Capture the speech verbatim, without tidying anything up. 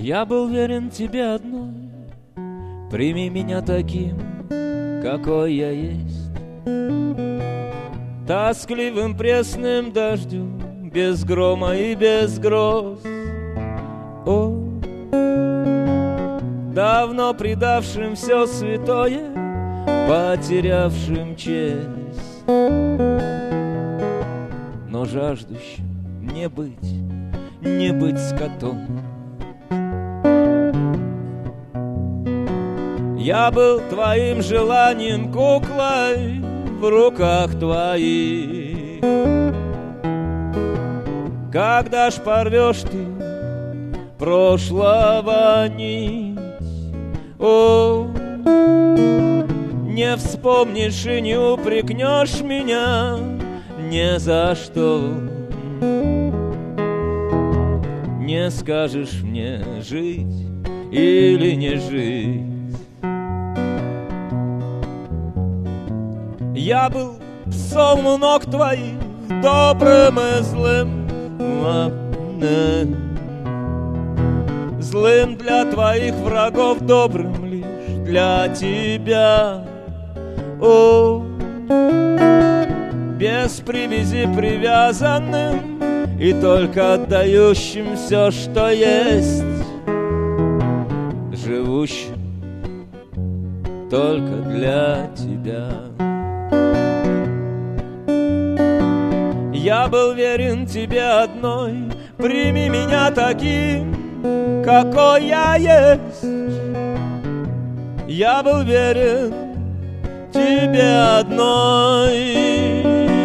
Я был верен тебе одной, прими меня таким, какой я есть. Тоскливым пресным дождю, без грома и без гроз. О, давно предавшим все святое, потерявшим честь, но жаждущим не быть, не быть скотом. Я был твоим желанием, куклой в руках твоих. Когда ж порвешь ты прошлого нить, о, не вспомнишь и не упрекнешь меня ни за что. Не скажешь мне жить или не жить. Я был псом у ног твоих, добрым и злым, злым для твоих врагов, добрым лишь для тебя. О, без привязи привязанным и только отдающим все, что есть, живущим только для тебя. Я был верен тебе одной, прими меня таким, какой я есть. Я был верен тебе одной.